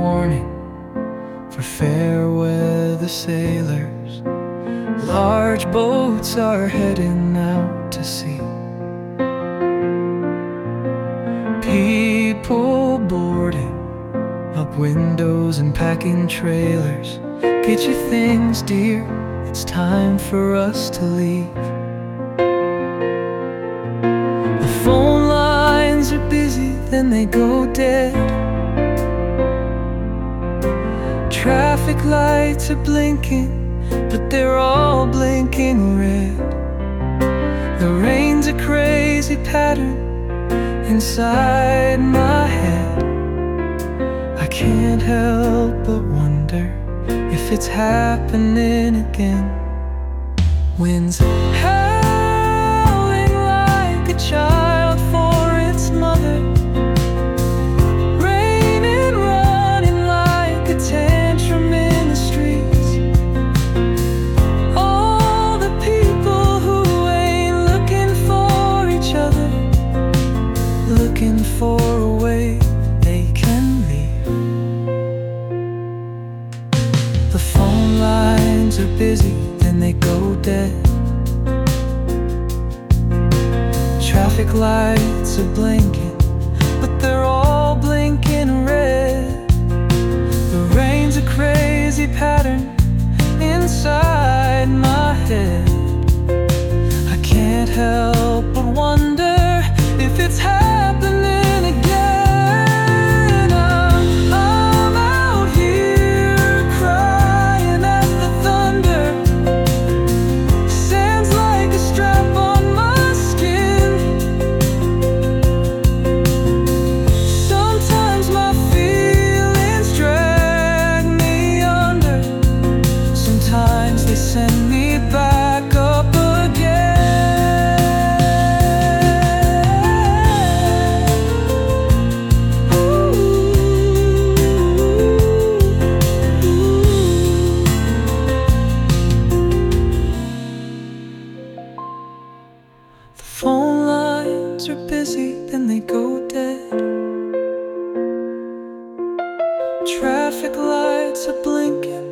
warning for fair weather sailors. Large boats are heading out to sea. People boarding up windows and packing trailers. Get your things, dear, it's time for us to leave. The phone lines are busy, then they go dead. Traffic lights are blinking, but they're all blinking red. The rain's a crazy pattern inside my head. I can't help but wonder if it's happening again. Wind's howling like a child for its mother. Rain and running like a tantrum in the streets. All the people who ain't looking for each other, looking for a way they can leave. The phone lines are busy, then they go dead. Traffic lights are blinking, but they're all blinking red. The rain's a crazy pattern inside my head. I can't help but wonder if it's happening again. I'm out here crying at the thunder. Sand's like a strap on my skin. Sometimes my feelings drag me under. Sometimes they send me back up again. The phone lines are busy, then they go dead. Traffic lights are blinking,